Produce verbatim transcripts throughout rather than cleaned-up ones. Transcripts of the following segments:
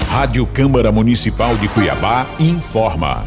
Rádio Câmara Municipal de Cuiabá informa.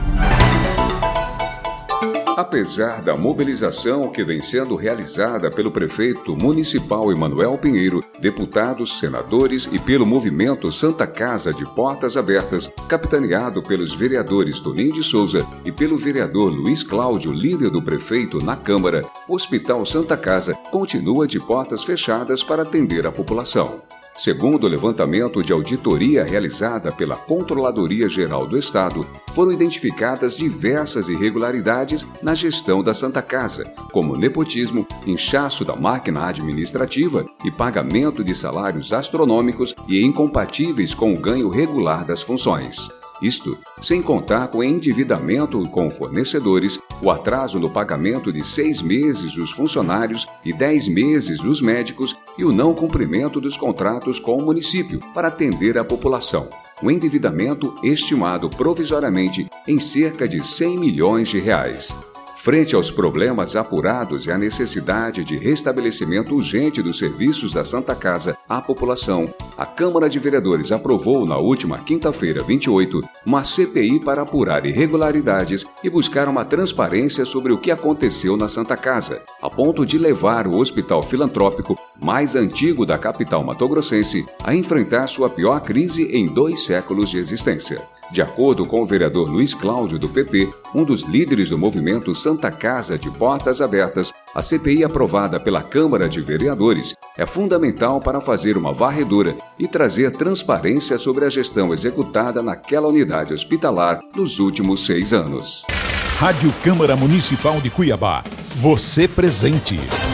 Apesar da mobilização que vem sendo realizada pelo prefeito municipal Emanuel Pinheiro, deputados, senadores e pelo movimento Santa Casa de Portas Abertas, capitaneado pelos vereadores Toninho de Souza e pelo vereador Luiz Cláudio, líder do prefeito na Câmara, o Hospital Santa Casa continua de portas fechadas para atender a população. Segundo o levantamento de auditoria realizada pela Controladoria Geral do Estado, foram identificadas diversas irregularidades na gestão da Santa Casa, como nepotismo, inchaço da máquina administrativa e pagamento de salários astronômicos e incompatíveis com o ganho regular das funções. Isto sem contar com o endividamento com fornecedores, o atraso no pagamento de seis meses dos funcionários e dez meses dos médicos e o não cumprimento dos contratos com o município para atender a população. O endividamento estimado provisoriamente em cerca de cem milhões de reais. Frente aos problemas apurados e à necessidade de restabelecimento urgente dos serviços da Santa Casa à população, a Câmara de Vereadores aprovou na última quinta-feira, vinte e oito, uma C P I para apurar irregularidades e buscar uma transparência sobre o que aconteceu na Santa Casa, a ponto de levar o hospital filantrópico mais antigo da capital matogrossense a enfrentar sua pior crise em dois séculos de existência. De acordo com o vereador Luiz Cláudio, do P P, um dos líderes do movimento Santa Casa de Portas Abertas, a C P I aprovada pela Câmara de Vereadores é fundamental para fazer uma varredura e trazer transparência sobre a gestão executada naquela unidade hospitalar nos últimos seis anos. Rádio Câmara Municipal de Cuiabá. Você presente.